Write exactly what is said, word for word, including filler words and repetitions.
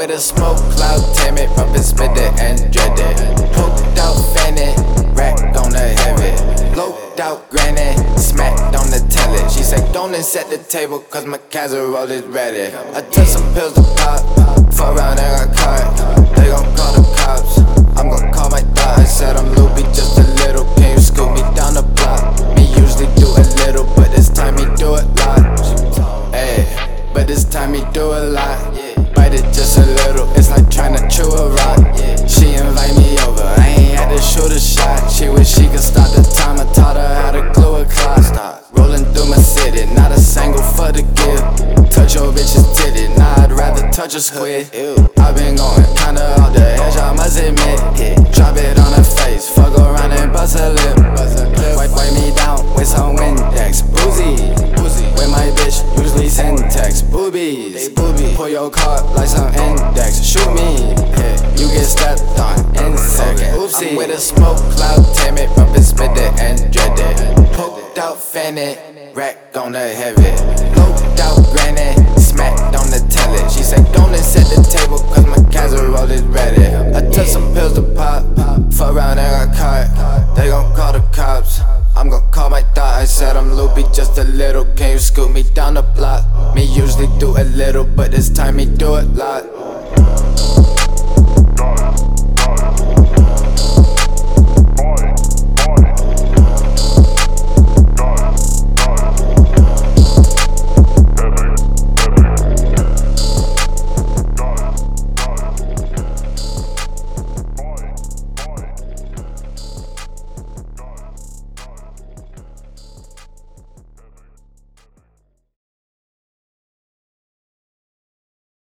with a smoke cloud, tamp it, bump it, spit it, and dread it. Poked out, fan it, rack on the heavy. Loped out, granny, smacked on the telly. She said, don't set the table, cause my casserole is ready. I took some pills to pop, fuck around and got caught. They gon' call the cops, I'm gon' call my thought. I said I'm loopy just a little, can you scoop me down the block? Me usually do a little, but this time he do a lot. Ayy, but this time he do a lot. Bite it just a little, it's like tryna chew a rock. She invite me over, I ain't had to shoot a shot. She wish she could stop the time, I taught her how to glue a clock. Stop rolling through my city, not a single for the gift. Touch your bitch's titty, nah, I'd rather touch a squid. I've been going kinda off the edge, I must admit. Drop it on her face, fuck around and bust a lip. Wipe, wipe me down with some Windex, boozy. With my bitch, usually syntax, boobies. Pull your card like some index, shoot me. You get stepped on in second. Oopsie. I'm with a smoke cloud, tamp it, bump it, spit it, and dread it. Poked out, fan it, rack on the heavy. Loped out, granny, smacked on the telly. She said, don't set the table, cause my casserole is ready. I took some pills to pop, fuck around and got caught. They gon' call the cops, I'm gon' call my thought. I said I'm loopy just a little, can you scoop me down the block? Me usually do a little, but this time he do a lot.